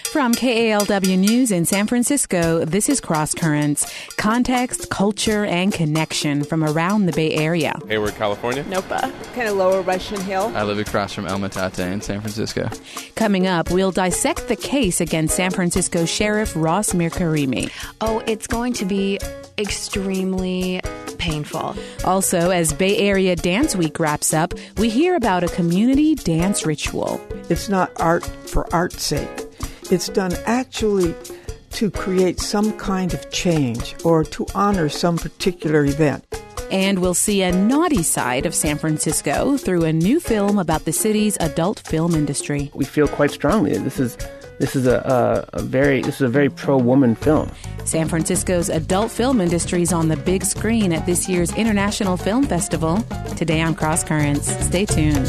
From KALW News in San Francisco, this is Cross Currents. Context, culture, and connection from around the Bay Area. Hayward, California. Nopa, kind of lower Russian Hill. I live across from El Metate in San Francisco. Coming up, we'll dissect the case against San Francisco Sheriff Ross Mirkarimi. Oh, it's going to be extremely painful. Also, as Bay Area Dance Week wraps up, we hear about a community dance ritual. It's not art for art's sake. It's done actually to create some kind of change or to honor some particular event. And we'll see a naughty side of San Francisco through a new film about the city's adult film industry. We feel quite strongly this is a very pro-woman film. San Francisco's adult film industry is on the big screen at this year's International Film Festival. Today on Cross Currents. Stay tuned.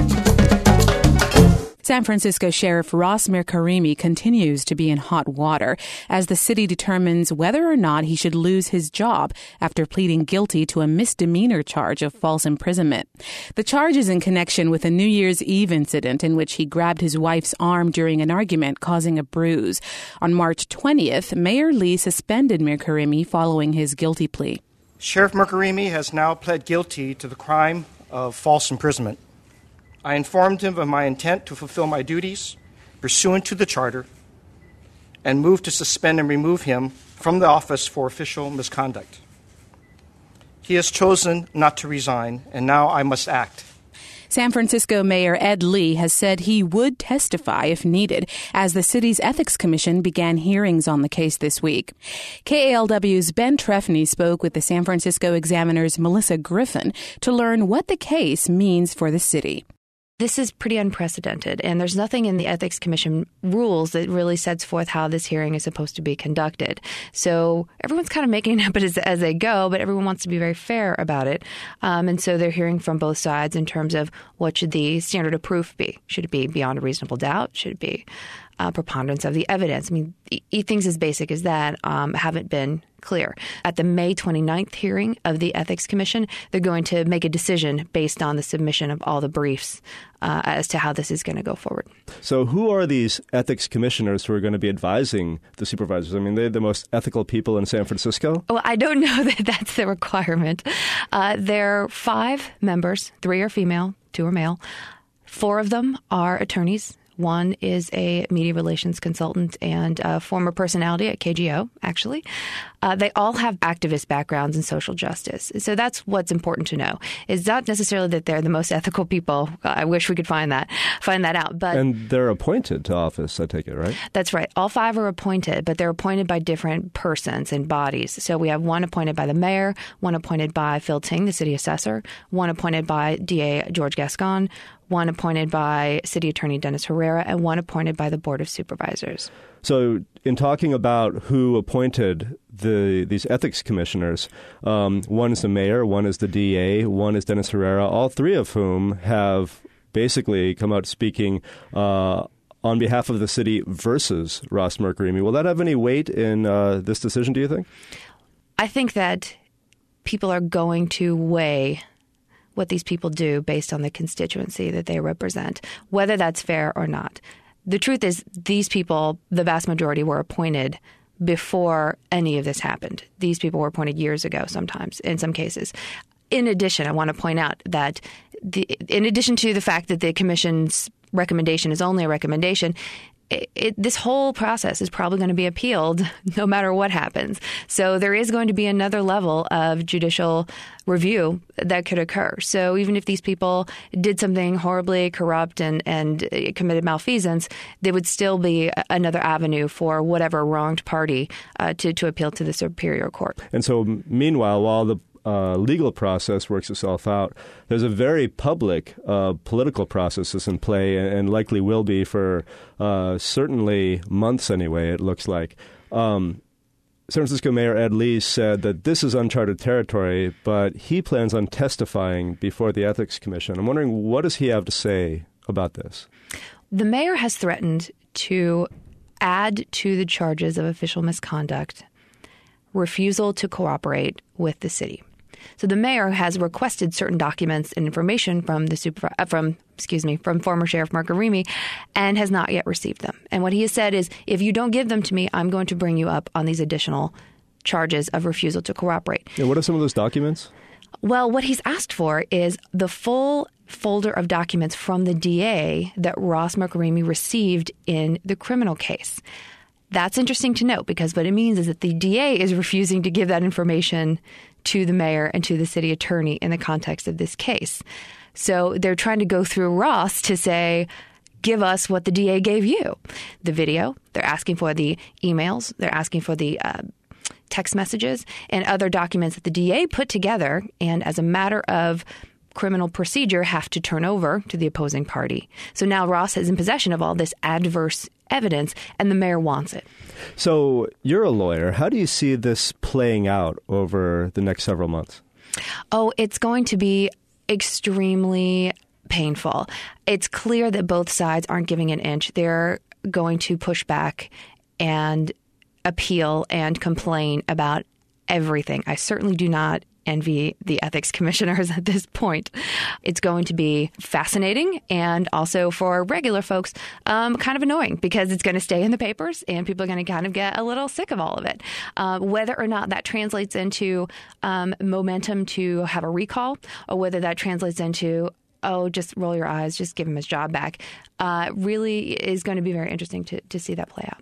San Francisco Sheriff Ross Mirkarimi continues to be in hot water as the city determines whether or not he should lose his job after pleading guilty to a misdemeanor charge of false imprisonment. The charge is in connection with a New Year's Eve incident in which he grabbed his wife's arm during an argument, causing a bruise. On March 20th, Mayor Lee suspended Mirkarimi following his guilty plea. Sheriff Mirkarimi has now pled guilty to the crime of false imprisonment. I informed him of my intent to fulfill my duties pursuant to the charter and moved to suspend and remove him from the office for official misconduct. He has chosen not to resign, and now I must act. San Francisco Mayor Ed Lee has said he would testify if needed as the city's Ethics Commission began hearings on the case this week. KALW's Ben Trefny spoke with the San Francisco Examiner's Melissa Griffin to learn what the case means for the city. This is pretty unprecedented, and there's nothing in the Ethics Commission rules that really sets forth how this hearing is supposed to be conducted. So everyone's kind of making it up as they go, but everyone wants to be very fair about it. And so they're hearing from both sides in terms of what should the standard of proof be. Should it be beyond a reasonable doubt? Should it be preponderance of the evidence? I mean, things as basic as that haven't been clear. At the May 29th hearing of the Ethics Commission, they're going to make a decision based on the submission of all the briefs as to how this is going to go forward. So who are these ethics commissioners who are going to be advising the supervisors? I mean, they're the most ethical people in San Francisco? Well, I don't know that that's the requirement. There are 5 members. 3 are female, 2 are male. 4 of them are attorneys. 1 is a media relations consultant and a former personality at KGO, actually. They all have activist backgrounds in social justice. So that's what's important to know. It's not necessarily that they're the most ethical people. I wish we could find that out. But and they're appointed to office, I take it, right? That's right. All 5 are appointed, but they're appointed by different persons and bodies. So we have 1 appointed by the mayor, 1 appointed by Phil Ting, the city assessor, 1 appointed by DA George Gascon, 1 appointed by City Attorney Dennis Herrera, and 1 appointed by the Board of Supervisors. So in talking about who appointed these ethics commissioners, 1 is the mayor, 1 is the DA, 1 is Dennis Herrera, all 3 of whom have basically come out speaking on behalf of the city versus Ross Mirkarimi. Will that have any weight in this decision, do you think? I think that people are going to weigh what these people do based on the constituency that they represent, whether that's fair or not. The truth is these people, the vast majority, were appointed before any of this happened. These people were appointed years ago sometimes, in some cases. In addition, I want to point out that in addition to the fact that the commission's recommendation is only a recommendation, this whole process is probably going to be appealed no matter what happens. So there is going to be another level of judicial review that could occur. So even if these people did something horribly corrupt and committed malfeasance, there would still be another avenue for whatever wronged party to appeal to the Superior Court. And so meanwhile, while the legal process works itself out, there's a very public political process that's in play and likely will be for certainly months anyway, it looks like. San Francisco Mayor Ed Lee said that this is uncharted territory, but he plans on testifying before the Ethics Commission. I'm wondering, what does he have to say about this? The mayor has threatened to add to the charges of official misconduct refusal to cooperate with the city. So the mayor has requested certain documents and information from from former Sheriff Mark Arimi and has not yet received them. And what he has said is, if you don't give them to me, I'm going to bring you up on these additional charges of refusal to cooperate. Yeah, what are some of those documents? Well, what he's asked for is the full folder of documents from the DA that Ross Mark Arimi received in the criminal case. That's interesting to note, because what it means is that the DA is refusing to give that information to the mayor and to the city attorney in the context of this case. So they're trying to go through Ross to say, give us what the DA gave you. The video, they're asking for the emails, they're asking for the text messages and other documents that the DA put together and as a matter of criminal procedure have to turn over to the opposing party. So now Ross is in possession of all this adverse evidence and the mayor wants it. So you're a lawyer. How do you see this playing out over the next several months? Oh, it's going to be extremely painful. It's clear that both sides aren't giving an inch. They're going to push back and appeal and complain about everything. I certainly do not envy the ethics commissioners at this point. It's going to be fascinating and also for regular folks kind of annoying because it's going to stay in the papers and people are going to kind of get a little sick of all of it. Whether or not that translates into momentum to have a recall or whether that translates into, oh, just roll your eyes, just give him his job back, really is going to be very interesting to see that play out.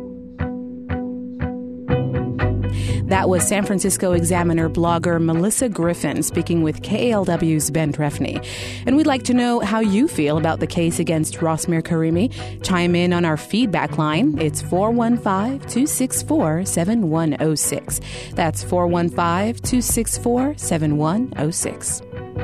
That was San Francisco Examiner blogger Melissa Griffin speaking with KALW's Ben Trefny. And we'd like to know how you feel about the case against Rosmer Karimi. Chime in on our feedback line. It's 415-264-7106. That's 415-264-7106.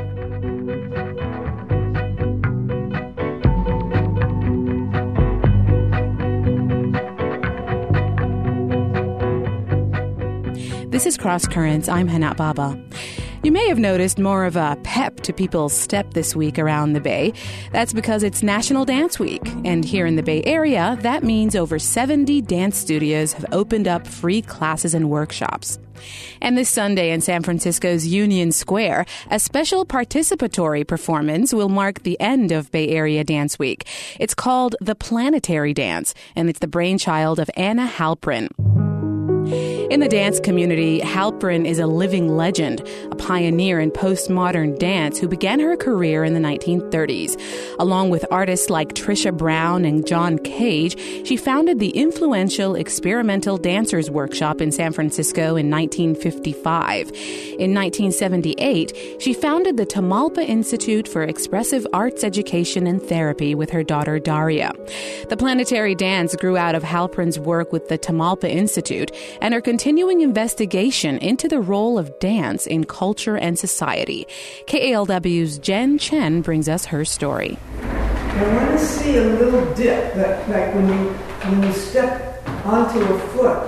This is Cross Currents. I'm Hanat Baba. You may have noticed more of a pep to people's step this week around the Bay. That's because it's National Dance Week. And here in the Bay Area, that means over 70 dance studios have opened up free classes and workshops. And this Sunday in San Francisco's Union Square, a special participatory performance will mark the end of Bay Area Dance Week. It's called The Planetary Dance, and it's the brainchild of Anna Halprin. In the dance community, Halprin is a living legend, a pioneer in postmodern dance who began her career in the 1930s. Along with artists like Trisha Brown and John Cage, she founded the influential Experimental Dancers Workshop in San Francisco in 1955. In 1978, she founded the Tamalpa Institute for Expressive Arts Education and Therapy with her daughter Daria. The planetary dance grew out of Halprin's work with the Tamalpa Institute and her continuing investigation into the role of dance in culture and society. KALW's Jen Chen brings us her story. I want to see a little dip, that, like when you step onto a foot,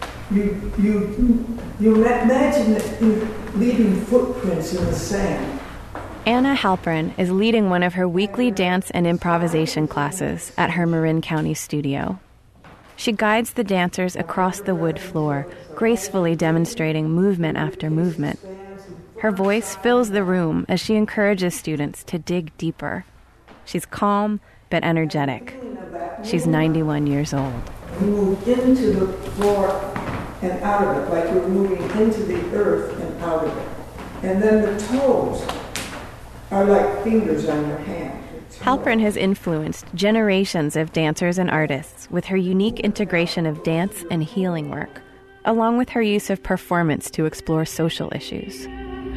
you imagine that you're leaving footprints in the sand. Anna Halprin is leading one of her weekly dance and improvisation classes at her Marin County studio. She guides the dancers across the wood floor, gracefully demonstrating movement after movement. Her voice fills the room as she encourages students to dig deeper. She's calm but energetic. She's 91 years old. You move into the floor and out of it, like you're moving into the earth and out of it. And then the toes are like fingers on your hand. Halprin has influenced generations of dancers and artists with her unique integration of dance and healing work, along with her use of performance to explore social issues.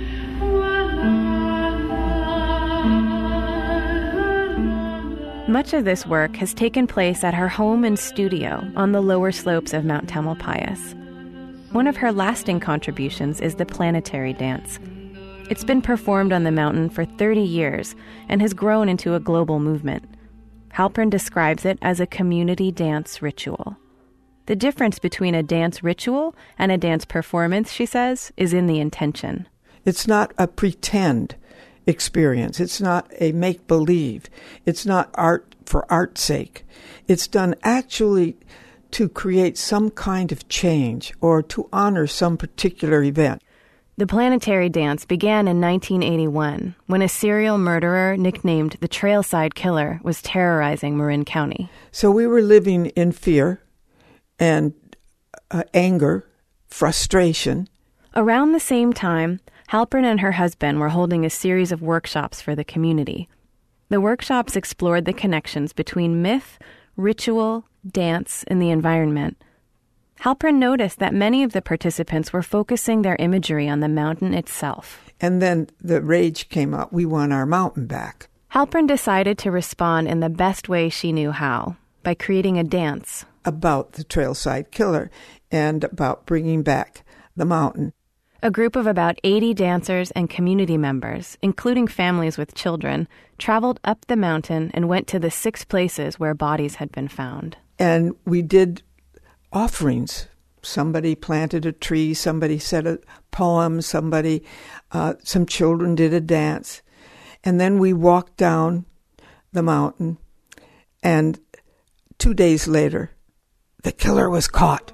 Much of this work has taken place at her home and studio on the lower slopes of Mount Tamalpais. One of her lasting contributions is the planetary dance. It's been performed on the mountain for 30 years and has grown into a global movement. Halprin describes it as a community dance ritual. The difference between a dance ritual and a dance performance, she says, is in the intention. It's not a pretend experience. It's not a make-believe. It's not art for art's sake. It's done actually to create some kind of change or to honor some particular event. The planetary dance began in 1981 when a serial murderer nicknamed the Trailside Killer was terrorizing Marin County. So we were living in fear and anger, frustration. Around the same time, Halpern and her husband were holding a series of workshops for the community. The workshops explored the connections between myth, ritual, dance, and the environment. Halpern noticed that many of the participants were focusing their imagery on the mountain itself. And then the rage came up. We want our mountain back. Halpern decided to respond in the best way she knew how, by creating a dance about the Trailside Killer and about bringing back the mountain. A group of about 80 dancers and community members, including families with children, traveled up the mountain and went to the 6 places where bodies had been found. And we did offerings. Somebody planted a tree, somebody said a poem, some children did a dance. And then we walked down the mountain, and 2 days later, the killer was caught.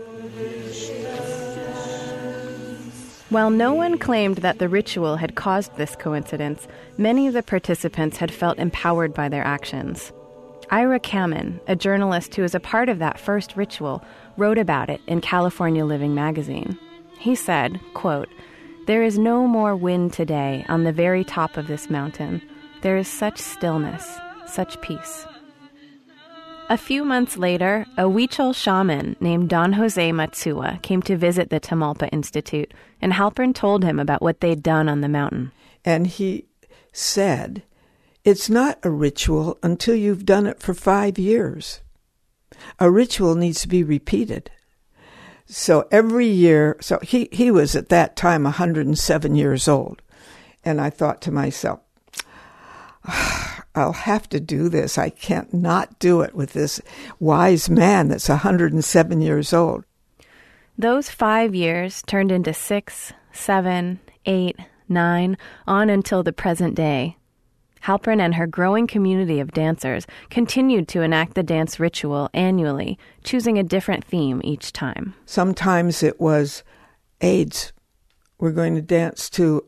While no one claimed that the ritual had caused this coincidence, many of the participants had felt empowered by their actions. Ira Kamen, a journalist who was a part of that first ritual, wrote about it in California Living magazine. He said, quote, "There is no more wind today on the very top of this mountain. There is such stillness, such peace." A few months later, a Huichol shaman named Don Jose Matsua came to visit the Tamalpa Institute, and Halpern told him about what they'd done on the mountain. And he said, "It's not a ritual until you've done it for 5 years. A ritual needs to be repeated." So every year, so he was at that time 107 years old. And I thought to myself, I'll have to do this. I can't not do it with this wise man that's 107 years old. Those 5 years turned into 6, 7, 8, 9, on until the present day. Halpern and her growing community of dancers continued to enact the dance ritual annually, choosing a different theme each time. Sometimes it was AIDS. We're going to dance to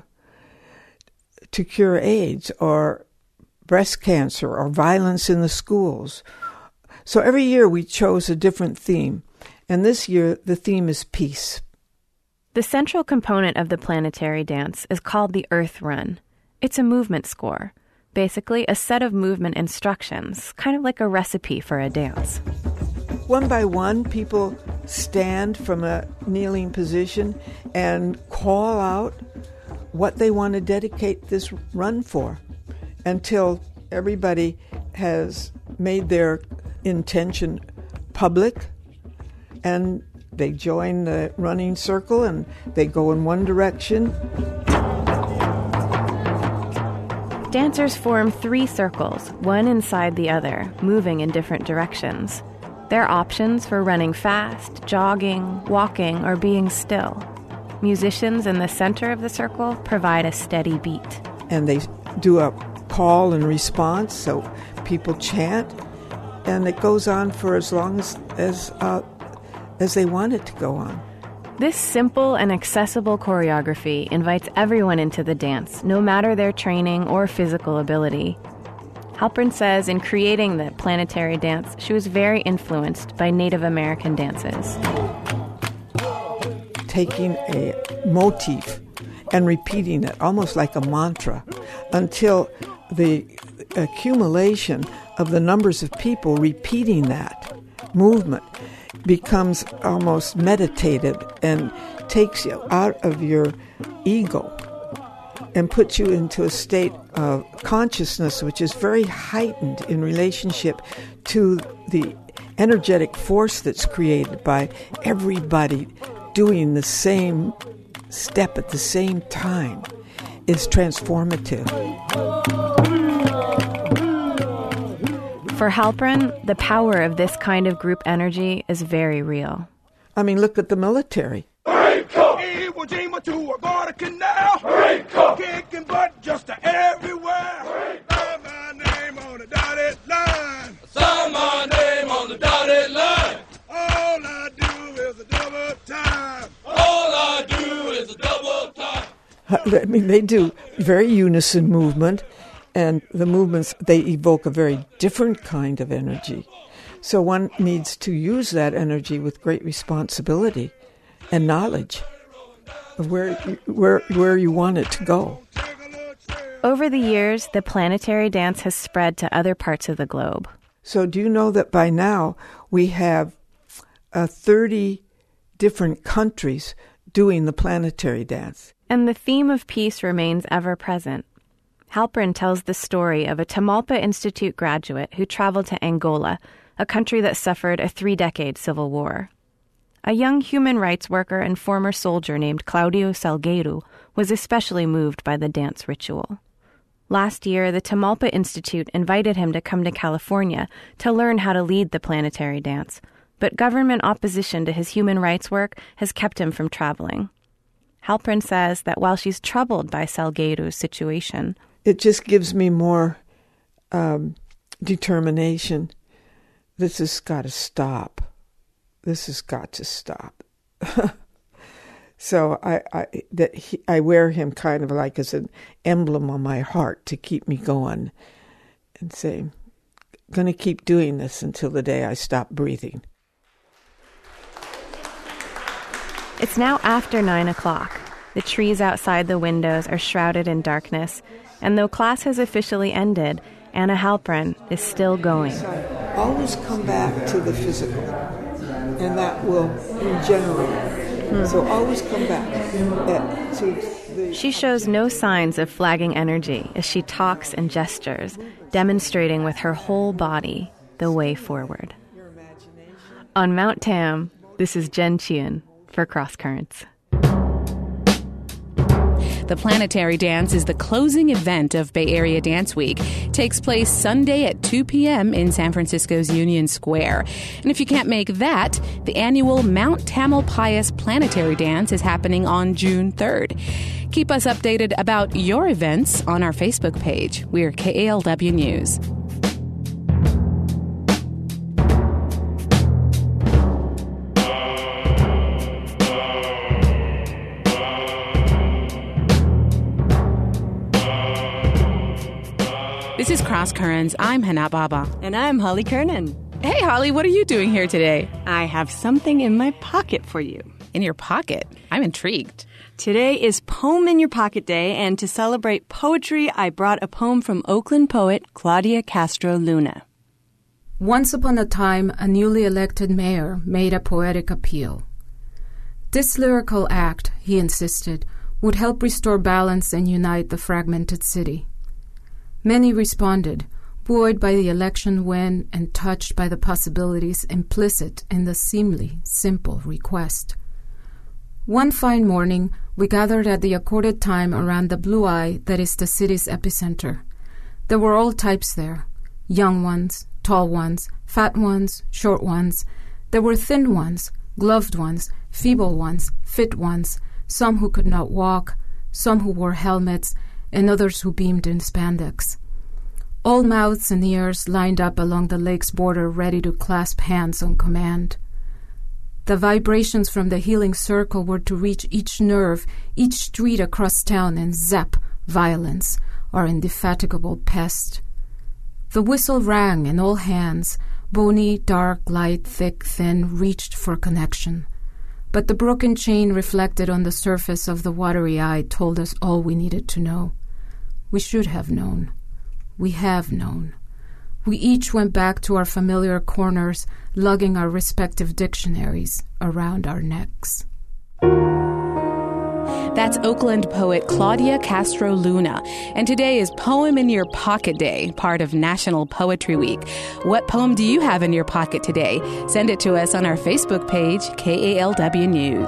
cure AIDS, or breast cancer, or violence in the schools. So every year we chose a different theme, and this year the theme is peace. The central component of the planetary dance is called the Earth Run. It's a movement score, basically a set of movement instructions, kind of like a recipe for a dance. One by one, people stand from a kneeling position and call out what they want to dedicate this run for, until everybody has made their intention public, and they join the running circle and they go in one direction. Dancers form 3 circles, one inside the other, moving in different directions. There are options for running fast, jogging, walking, or being still. Musicians in the center of the circle provide a steady beat. And they do a call and response, so people chant, and it goes on for as long as they want it to go on. This simple and accessible choreography invites everyone into the dance, no matter their training or physical ability. Halpern says in creating the planetary dance, she was very influenced by Native American dances. Taking a motif and repeating it almost like a mantra until the accumulation of the numbers of people repeating that movement becomes almost meditative and takes you out of your ego and puts you into a state of consciousness which is very heightened in relationship to the energetic force that's created by everybody doing the same step at the same time. Is transformative. For Halpern, the power of this kind of group energy is very real. I mean, look at the military. Iwo Jima to a Guadalcanal. Kicking butt just everywhere. Sign my name on the dotted line. Sign my name on the dotted line. All I do is a double time. All I do is a double I mean, they do very unison movement, and the movements, they evoke a very different kind of energy. So one needs to use that energy with great responsibility and knowledge of where you want it to go. Over the years, the planetary dance has spread to other parts of the globe. So do you know that by now we have 30 different countries doing the planetary dance? And the theme of peace remains ever present. Halprin tells the story of a Tamalpa Institute graduate who traveled to Angola, a country that suffered a 3-decade civil war. A young human rights worker and former soldier named Claudio Salgueiro was especially moved by the dance ritual. Last year, the Tamalpa Institute invited him to come to California to learn how to lead the planetary dance, but government opposition to his human rights work has kept him from traveling. Halprin says that while she's troubled by Salgueiro's situation, it just gives me more determination. This has got to stop. This has got to stop. So I wear him kind of like as an emblem on my heart to keep me going and say, I'm going to keep doing this until the day I stop breathing. It's now after 9 o'clock. The trees outside the windows are shrouded in darkness, and though class has officially ended, Anna Halprin is still going. So always come back to the physical, and that will regenerate. So always come back to the... She shows no signs of flagging energy as she talks and gestures, demonstrating with her whole body the way forward. On Mount Tam, this is Jen Chien for Cross Currents. The Planetary Dance is the closing event of Bay Area Dance Week. It takes place Sunday at 2 p.m. in San Francisco's Union Square. And if you can't make that, the annual Mount Tamalpais Planetary Dance is happening on June 3rd. Keep us updated about your events on our Facebook page. We're KALW News. This is Cross Currents. I'm Hana Baba. And I'm Holly Kernan. Hey, Holly, what are you doing here today? I have something in my pocket for you. In your pocket? I'm intrigued. Today is Poem in Your Pocket Day, and to celebrate poetry, I brought a poem from Oakland poet Claudia Castro Luna. Once upon a time, a newly elected mayor made a poetic appeal. This lyrical act, he insisted, would help restore balance and unite the fragmented city. Many responded, buoyed by the election win and touched by the possibilities implicit in the seemingly simple request. One fine morning, we gathered at the accorded time around the blue eye that is the city's epicenter. There were all types there, young ones, tall ones, fat ones, short ones. There were thin ones, gloved ones, feeble ones, fit ones, some who could not walk, some who wore helmets, and others who beamed in spandex. All mouths and ears lined up along the lake's border, ready to clasp hands on command. The vibrations from the healing circle were to reach each nerve, each street across town, and zap violence, our indefatigable pest. The whistle rang, and all hands, bony, dark, light, thick, thin, reached for connection. But the broken chain reflected on the surface of the watery eye told us all we needed to know. We should have known. We have known. We each went back to our familiar corners, lugging our respective dictionaries around our necks. That's Oakland poet Claudia Castro Luna. And today is Poem in Your Pocket Day, part of National Poetry Week. What poem do you have in your pocket today? Send it to us on our Facebook page, KALW News.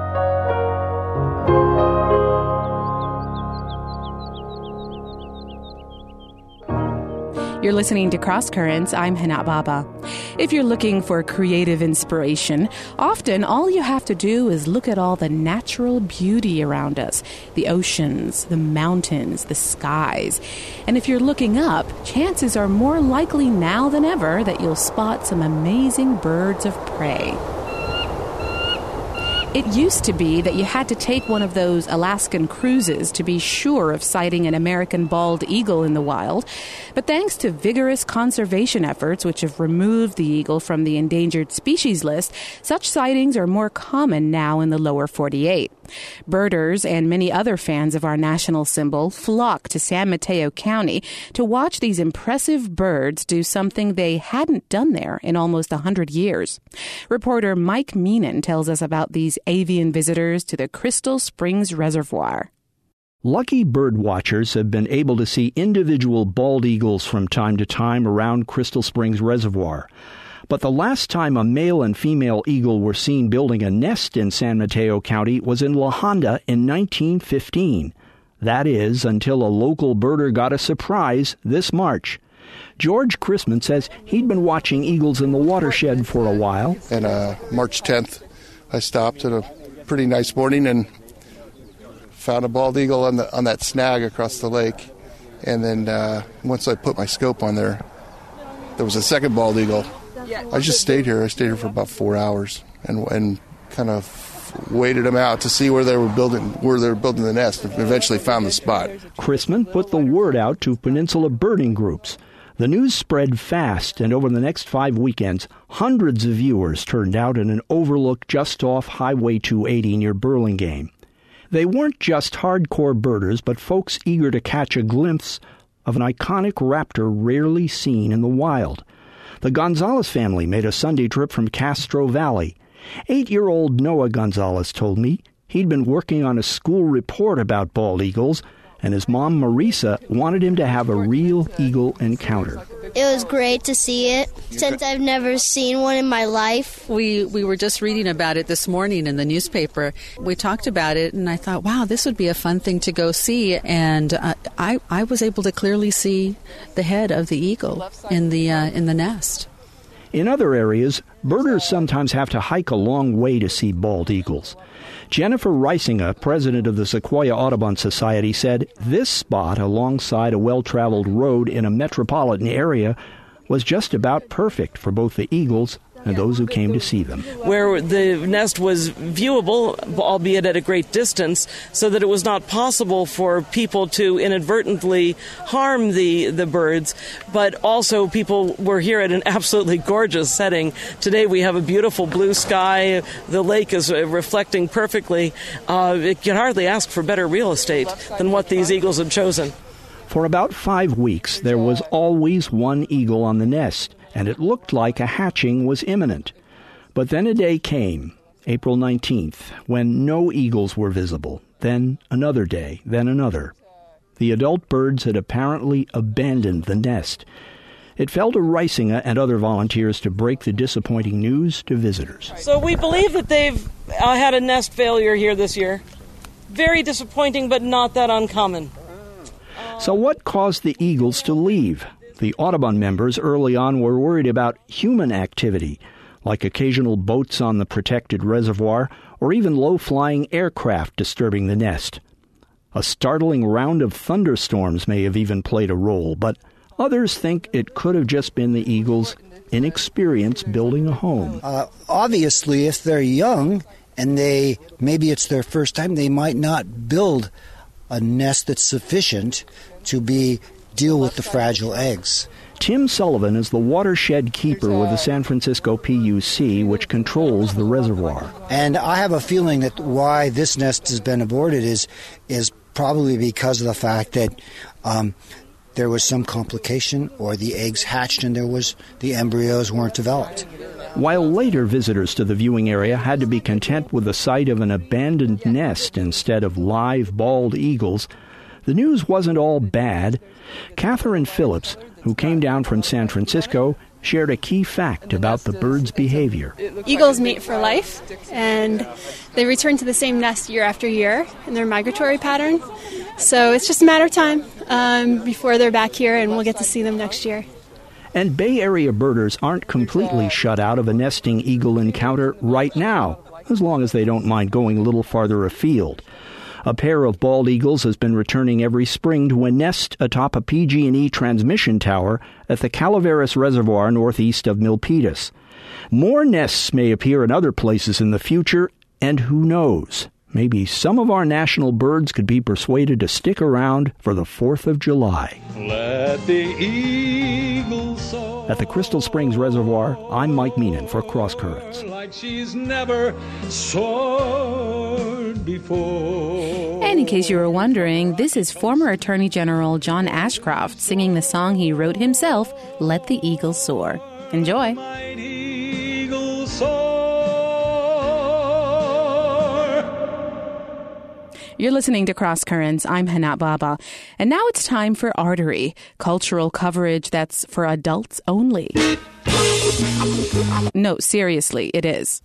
You're listening to Cross Currents. I'm Hana Baba. If you're looking for creative inspiration, often all you have to do is look at all the natural beauty around us, the oceans, the mountains, the skies. And if you're looking up, chances are more likely now than ever that you'll spot some amazing birds of prey. It used to be that you had to take one of those Alaskan cruises to be sure of sighting an American bald eagle in the wild. But thanks to vigorous conservation efforts, which have removed the eagle from the endangered species list, such sightings are more common now in the lower 48. Birders and many other fans of our national symbol flock to San Mateo County to watch these impressive birds do something they hadn't done there in almost 100 years. Reporter Mike Meenan tells us about these avian visitors to the Crystal Springs Reservoir. Lucky bird watchers have been able to see individual bald eagles from time to time around Crystal Springs Reservoir. But the last time a male and female eagle were seen building a nest in San Mateo County was in La Honda in 1915. That is, until a local birder got a surprise this March. George Chrisman says he'd been watching eagles in the watershed for a while. And March 10th, I stopped at a pretty nice morning and found a bald eagle on that snag across the lake. And then once I put my scope on there was a second bald eagle. I just stayed here. I stayed here for about 4 hours and kind of waited them out to see where they were building the nest, and eventually found the spot. Chrisman put the word out to Peninsula birding groups. The news spread fast, and over the next 5 weekends, hundreds of viewers turned out in an overlook just off Highway 280 near Burlingame. They weren't just hardcore birders, but folks eager to catch a glimpse of an iconic raptor rarely seen in the wild. The Gonzalez family made a Sunday trip from Castro Valley. 8-year-old Noah Gonzalez told me he'd been working on a school report about bald eagles, and his mom, Marisa, wanted him to have a real eagle encounter. It was great to see it, since I've never seen one in my life. We were just reading about it this morning in the newspaper. We talked about it, and I thought, wow, this would be a fun thing to go see. And I was able to clearly see the head of the eagle in the nest. In other areas, birders sometimes have to hike a long way to see bald eagles. Jennifer Reisinga, president of the Sequoia Audubon Society, said this spot alongside a well-traveled road in a metropolitan area was just about perfect for both the eagles and those who came to see them. Where the nest was viewable, albeit at a great distance, so that it was not possible for people to inadvertently harm the birds, but also people were here at an absolutely gorgeous setting. Today we have a beautiful blue sky. The lake is reflecting perfectly. It can hardly ask for better real estate than what these eagles had chosen. For about 5 weeks, there was always one eagle on the nest, and it looked like a hatching was imminent. But then a day came, April 19th, when no eagles were visible. Then another day, then another. The adult birds had apparently abandoned the nest. It fell to Reisinga and other volunteers to break the disappointing news to visitors. So we believe that they've had a nest failure here this year. Very disappointing, but not that uncommon. So what caused the eagles to leave? The Audubon members early on were worried about human activity, like occasional boats on the protected reservoir or even low-flying aircraft disturbing the nest. A startling round of thunderstorms may have even played a role, but others think it could have just been the eagles' inexperience building a home. Obviously, if they're young and maybe it's their first time, they might not build a nest that's sufficient to deal with the fragile eggs. Tim Sullivan is the watershed keeper with the San Francisco PUC, which controls the reservoir. And I have a feeling that why this nest has been aborted is probably because of the fact that there was some complication, or the eggs hatched and the embryos weren't developed. While later visitors to the viewing area had to be content with the sight of an abandoned nest instead of live bald eagles, the news wasn't all bad. Catherine Phillips, who came down from San Francisco, shared a key fact about the birds' behavior. Eagles mate for life, and they return to the same nest year after year in their migratory pattern. So it's just a matter of time before they're back here, and we'll get to see them next year. And Bay Area birders aren't completely shut out of a nesting eagle encounter right now, as long as they don't mind going a little farther afield. A pair of bald eagles has been returning every spring to a nest atop a PG&E transmission tower at the Calaveras Reservoir northeast of Milpitas. More nests may appear in other places in the future, And who knows? Maybe some of our national birds could be persuaded to stick around for the 4th of July. Let the eagle soar. At the Crystal Springs Reservoir, I'm Mike Meenan for Cross Currents. Like she's never soared before. And in case you were wondering, this is former Attorney General John Ashcroft singing the song he wrote himself, Let the Eagle Soar. Enjoy. Mighty eagle soar. You're listening to Cross Currents. I'm Hanat Baba. And now it's time for Artery, cultural coverage that's for adults only. No, seriously, it is.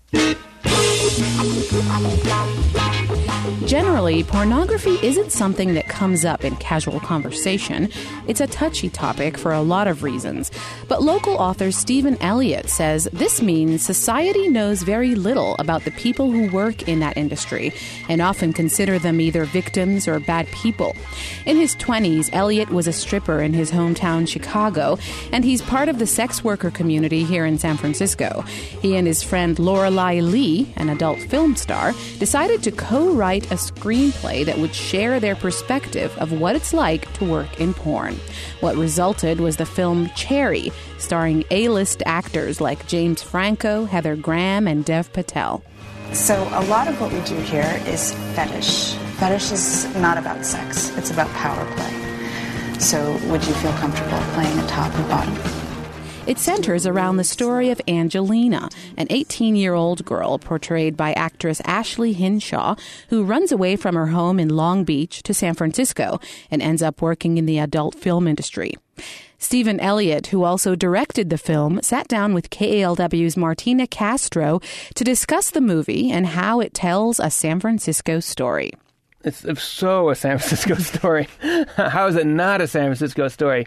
Generally, pornography isn't something that comes up in casual conversation. It's a touchy topic for a lot of reasons. But local author Stephen Elliott says this means society knows very little about the people who work in that industry and often consider them either victims or bad people. In his 20s, Elliott was a stripper in his hometown Chicago, and he's part of the sex worker community here in San Francisco. He and his friend Lorelei Lee, an adult film star, decided to co-write a screenplay that would share their perspective of what it's like to work in porn. What resulted was the film Cherry, starring A-list actors like James Franco, Heather Graham, and Dev Patel. So a lot of what we do here is fetish. Fetish is not about sex, it's about power play. So would you feel comfortable playing a top and bottom? It centers around the story of Angelina, an 18-year-old girl portrayed by actress Ashley Hinshaw, who runs away from her home in Long Beach to San Francisco and ends up working in the adult film industry. Stephen Elliott, who also directed the film, sat down with KALW's Martina Castro to discuss the movie and how it tells a San Francisco story. It's so a San Francisco story. How is it not a San Francisco story?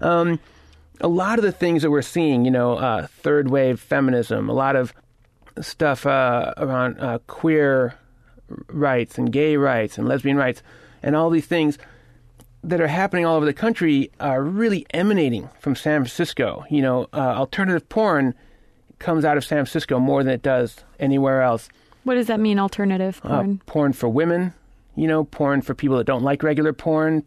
A lot of the things that we're seeing, third wave feminism, a lot of stuff around queer rights and gay rights and lesbian rights, and all these things that are happening all over the country are really emanating from San Francisco. Alternative porn comes out of San Francisco more than it does anywhere else. What does that mean, alternative porn? Porn for women, porn for people that don't like regular porn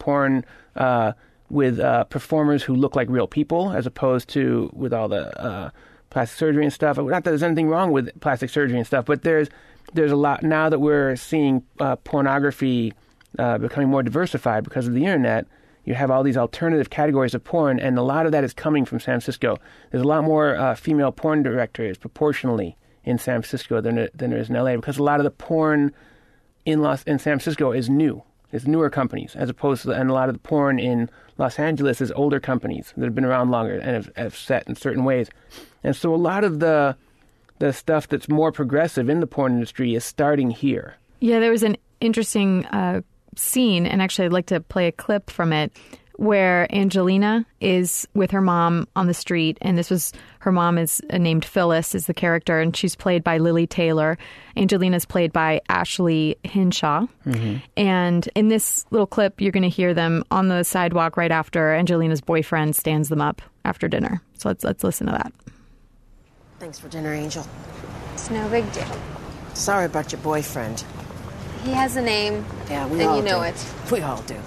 with performers who look like real people, as opposed to with all the plastic surgery and stuff. Not that there's anything wrong with plastic surgery and stuff, but there's a lot now that we're seeing pornography becoming more diversified because of the internet. You have all these alternative categories of porn, and a lot of that is coming from San Francisco. There's a lot more female porn directors proportionally in San Francisco than there is in LA, because a lot of the porn in San Francisco is new. It's newer companies, as opposed to, and a lot of the porn in Los Angeles is older companies that have been around longer and have set in certain ways. And so a lot of the stuff that's more progressive in the porn industry is starting here. Yeah, there was an interesting scene, and actually I'd like to play a clip from it, where Angelina is with her mom on the street, and her mom is named Phyllis, is the character, and she's played by Lily Taylor. Angelina's played by Ashley Hinshaw. Mm-hmm. And in this little clip, you're going to hear them on the sidewalk right after Angelina's boyfriend stands them up after dinner. So let's listen to that. Thanks for dinner, Angel. It's no big deal. Sorry about your boyfriend. He has a name. Yeah, we all do. And you know it. We all do.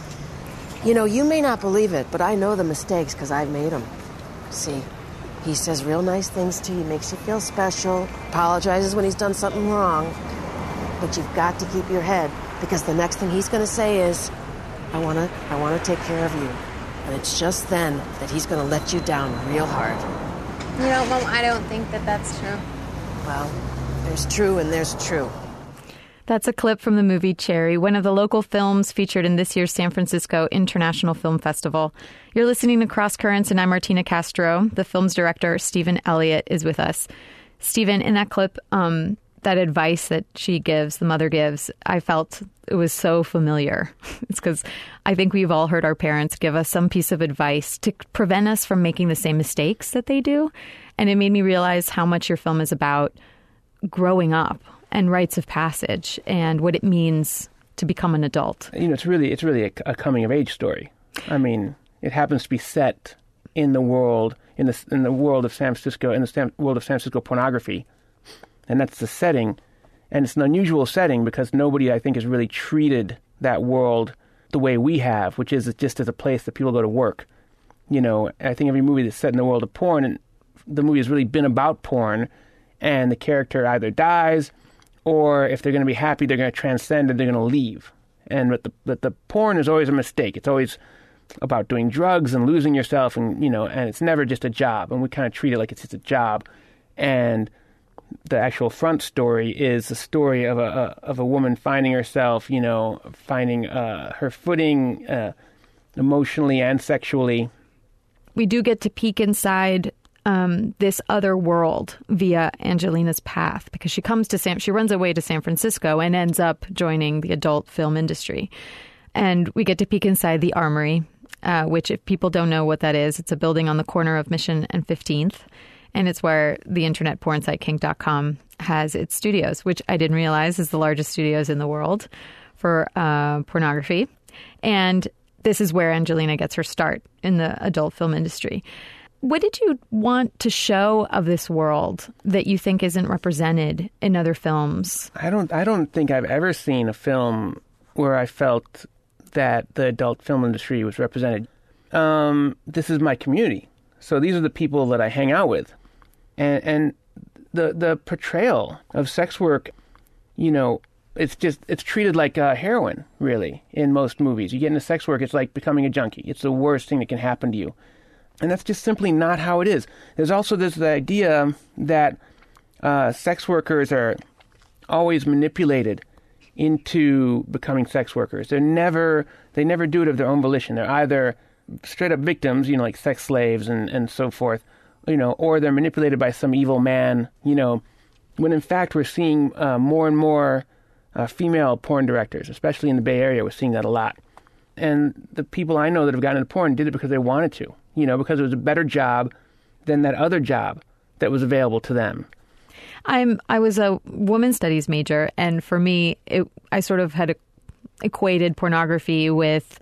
You may not believe it, but I know the mistakes because I've made them. See, he says real nice things to you, makes you feel special, apologizes when he's done something wrong. But you've got to keep your head, because the next thing he's going to say is, I want to take care of you. And it's just then that he's going to let you down real hard. Mom, I don't think that that's true. Well, there's true and there's true. That's a clip from the movie Cherry, one of the local films featured in this year's San Francisco International Film Festival. You're listening to Cross Currents, and I'm Martina Castro. The film's director, Stephen Elliott, is with us. Stephen, in that clip, that advice that she gives, the mother gives, I felt it was so familiar. It's because I think we've all heard our parents give us some piece of advice to prevent us from making the same mistakes that they do. And it made me realize how much your film is about growing up and rites of passage and what it means to become an adult. It's really a coming of age story. I mean, it happens to be set in the world in the world of San Francisco, in the world of San Francisco pornography, and that's the setting. And it's an unusual setting because nobody, I think, has really treated that world the way we have, which is just as a place that people go to work. You know, I think every movie that's set in the world of porn, and the movie has really been about porn, and the character either dies, or if they're going to be happy, they're going to transcend and they're going to leave. And but the porn is always a mistake. It's always about doing drugs and losing yourself, and and it's never just a job. And we kind of treat it like it's just a job. And the actual front story is the story of a woman finding herself, finding her footing emotionally and sexually. We do get to peek inside this other world via Angelina's path, because she runs away to San Francisco and ends up joining the adult film industry. And we get to peek inside the Armory, which, if people don't know what that is, it's a building on the corner of Mission and 15th. And it's where the internet porn site Kink.com has its studios, which I didn't realize is the largest studios in the world for pornography. And this is where Angelina gets her start in the adult film industry. What did you want to show of this world that you think isn't represented in other films? I don't think I've ever seen a film where I felt that the adult film industry was represented. This is my community. So these are the people that I hang out with. And the portrayal of sex work, it's treated like heroin, really, in most movies. You get into sex work, it's like becoming a junkie. It's the worst thing that can happen to you. And that's just simply not how it is. There's also this idea that sex workers are always manipulated into becoming sex workers. They never do it of their own volition. They're either straight up victims, like sex slaves and so forth, or they're manipulated by some evil man, when in fact we're seeing more and more female porn directors, especially in the Bay Area. We're seeing that a lot. And the people I know that have gotten into porn did it because they wanted to, because it was a better job than that other job that was available to them. I was a women's studies major, and for me, I sort of had equated pornography with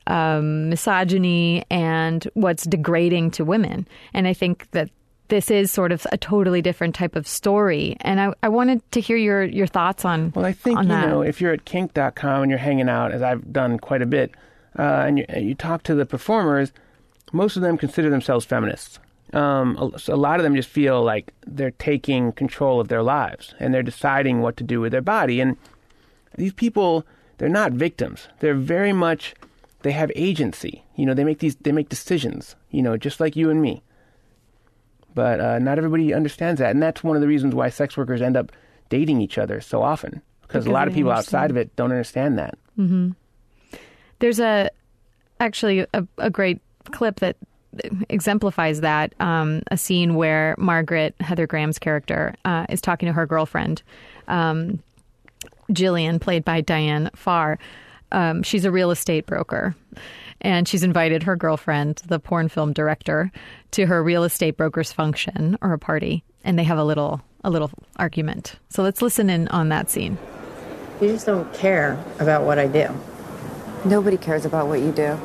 misogyny and what's degrading to women. And I think that this is sort of a totally different type of story. And I wanted to hear your thoughts on that. Well, I think, if you're at kink.com and you're hanging out, as I've done quite a bit, and you talk to the performers, most of them consider themselves feminists. So a lot of them just feel like they're taking control of their lives and they're deciding what to do with their body. And these people, they're not victims. They're very much, they have agency. They make decisions, just like you and me. But not everybody understands that. And that's one of the reasons why sex workers end up dating each other so often, because a lot of people outside of it don't understand that. Mm-hmm. There's actually a great clip that exemplifies that, a scene where Margaret, Heather Graham's character, is talking to her girlfriend, Jillian, played by Diane Farr. She's a real estate broker, and she's invited her girlfriend, the porn film director, to her real estate broker's function or a party, and they have a little argument. So let's listen in on that scene. You just don't care about what I do. Nobody cares about what you do.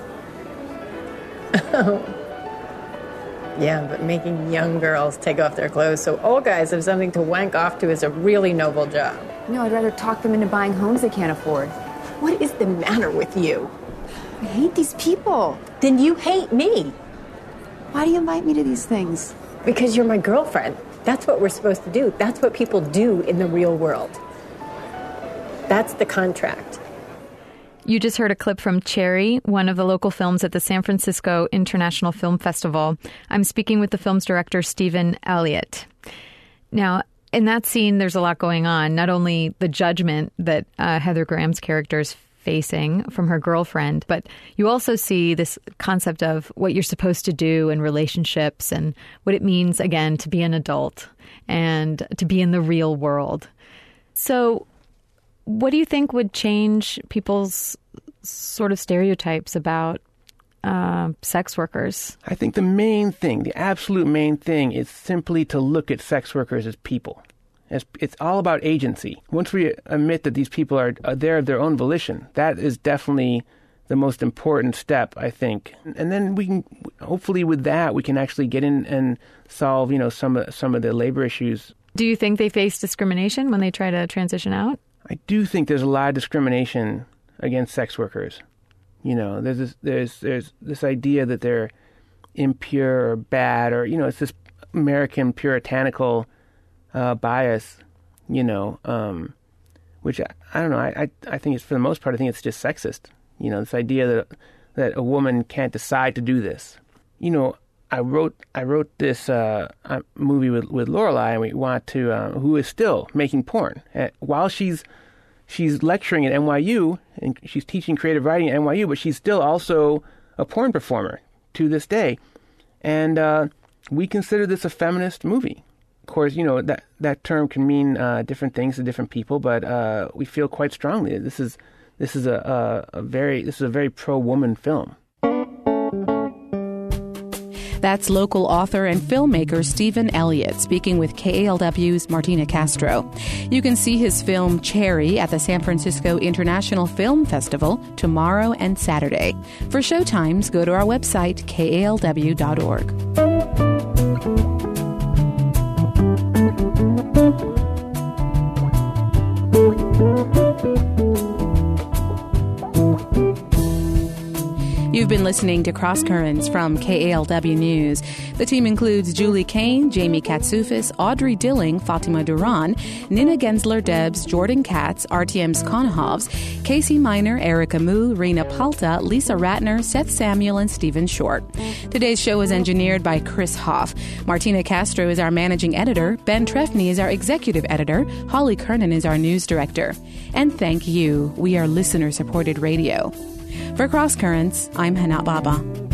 Yeah, but making young girls take off their clothes so old guys have something to wank off to is a really noble job. No, I'd rather talk them into buying homes they can't afford. What is the matter with you? I hate these people. Then you hate me. Why do you invite me to these things? Because you're my girlfriend. That's what we're supposed to do. That's what people do in the real world. That's the contract. You just heard a clip from Cherry, one of the local films at the San Francisco International Film Festival. I'm speaking with the film's director, Stephen Elliott. Now, in that scene, there's a lot going on. Not only the judgment that Heather Graham's character is facing from her girlfriend, but you also see this concept of what you're supposed to do in relationships and what it means, again, to be an adult and to be in the real world. So what do you think would change people's sort of stereotypes about sex workers? I think the main thing, the absolute main thing, is simply to look at sex workers as people. It's all about agency. Once we admit that these people are there of their own volition, that is definitely the most important step, I think. And then we can, hopefully with that, we can actually get in and solve, some of the labor issues Do you think they face discrimination when they try to transition out? I do think there's a lot of discrimination against sex workers. You know, there's this idea that they're impure or bad, or, you know, it's this American puritanical bias, you know, which I don't know. I think it's, for the most part, I think it's just sexist. You know, this idea that a woman can't decide to do this. You know, I wrote this movie with Lorelai, and we want to who is still making porn while she's lecturing at NYU, and she's teaching creative writing at NYU, but she's still also a porn performer to this day. And we consider this a feminist movie. Of course, you know, that term can mean different things to different people, but we feel quite strongly this is a very pro-woman film. That's local author and filmmaker Stephen Elliott speaking with KALW's Martina Castro. You can see his film Cherry at the San Francisco International Film Festival tomorrow and Saturday. For showtimes, go to our website, kalw.org. You've been listening to Cross Currents from KALW News. The team includes Julie Kane, Jamie Katsouphis, Audrey Dilling, Fatima Duran, Nina Gensler-Debs, Jordan Katz, Artyom Skonohovs, Casey Miner, Erica Moo, Rena Palta, Lisa Ratner, Seth Samuel, and Stephen Short. Today's show is engineered by Chris Hoff. Martina Castro is our managing editor. Ben Trefny is our executive editor. Holly Kernan is our news director. And thank you. We are listener-supported radio. For Cross Currents, I'm Hana Baba.